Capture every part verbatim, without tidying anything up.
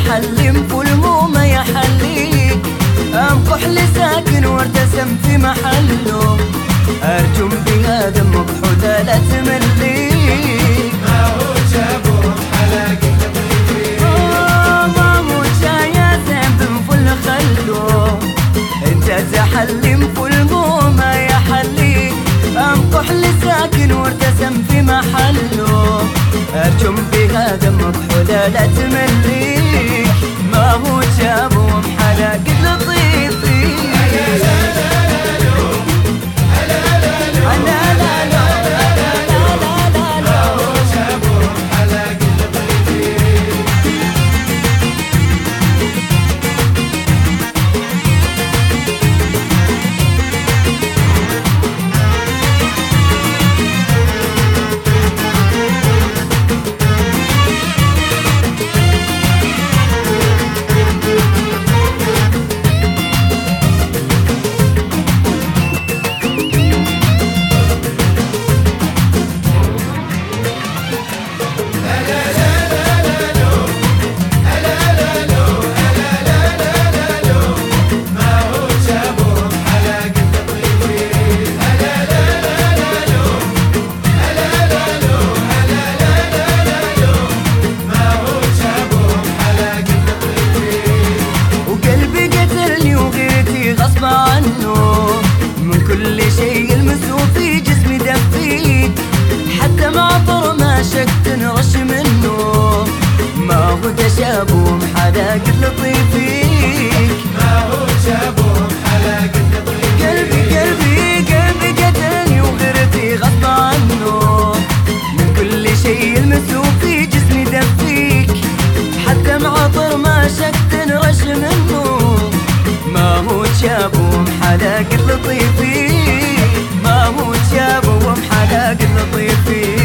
تحلم فالمومة يحليك أنقح لساكن وارتسم في محله أرجم بها دمك حدى لا تمليك ما هو جابه حلاقي تطيبي ما هو يا زين فل خله انت تحلم فالمومة يحليك أنقح لساكن وارتسم في محله أرجم بها دمك حدى لا تمليك ما هو جابه حلاقي لطيفي من كل شيء يلمسه في جسمي دفيك حتى معطر ما شك تنرش منه ما هو تشابه حلاق لطيفيك ما هو جابه حلاق لطيفيك قلبي قلبي قلبي قتلني وغيرتي غصب عنه من كل شيء يلمسه في جسمي دفيك حتى معطر ما شك تنرش منه ما هو تشابه حلاق لطيفي ما هو تشابه حلاق لطيفي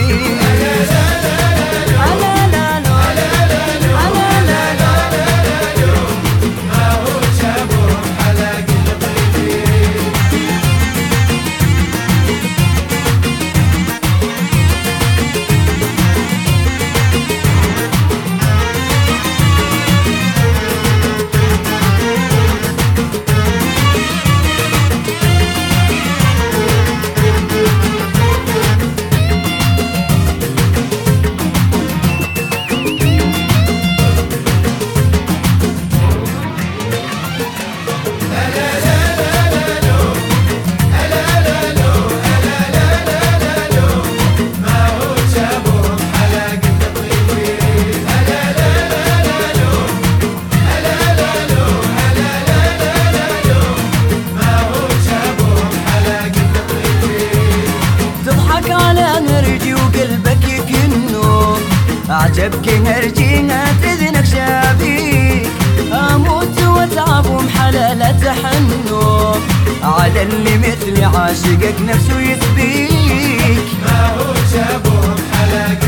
وقلبك يكنه عجبك هرجينا تذنك شابيك اموت واتعب ومحلالة تحنه على اللي مثلي عاشقك نفسه يثبيك ما هو جابه حلاق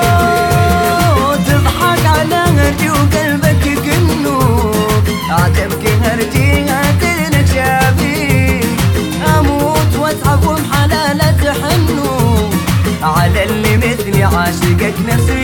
تضحك على هرجي وقلبك يكنه عجبك هرجينا تذنك شابيك اموت واتعب ومحلالة تحنه على اللي مثلي عاشقك نفسي